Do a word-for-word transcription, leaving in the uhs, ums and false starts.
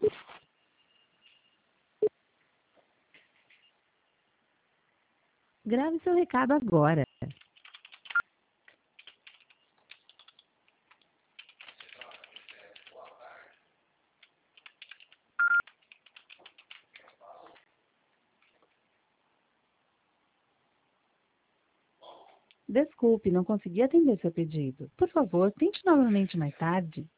Grave seu recado agora. Desculpe, não consegui atender seu pedido. Por favor, tente novamente mais tarde.